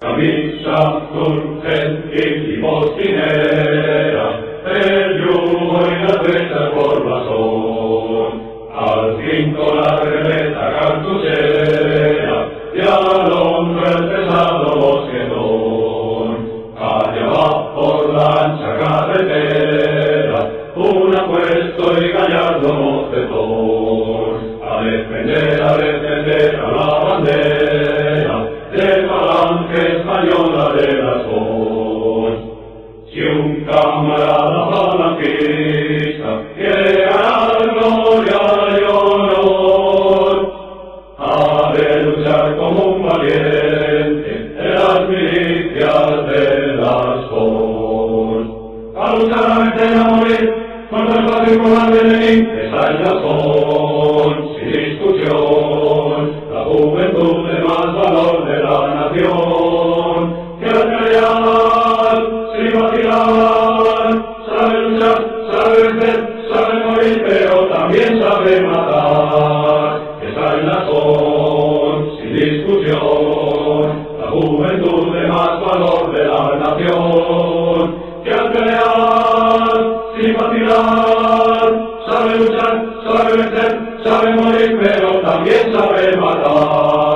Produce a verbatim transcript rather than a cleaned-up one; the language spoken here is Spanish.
Camisa, turgel y postinera, el yugo y la derecha por blasón, al cinto la regleta cartuchera, y al hombro el pesado bosquetón. Allá va por la ancha carretera, un apuesto y gallardo mocetón, a defender, a defender a la bandera, de falange española de las voz. Si un camarada falanquista quiere ganar gloria y honor, ha de luchar como un valiente en las milicias de las voz. A luchar a meter a morir contra el patio con la Benín, esa es la razón, sin discusión, la juventud de más valor de la nación, que al pelear, sin vacilar, sabe luchar, sabe vencer, sabe morir, pero también sabe matar. Esa es la razón, sin discusión, la juventud de más valor de la nación, que al pelear, sin vacilar, sabe luchar, sabe vencer, sabe morir, pero también sabe matar.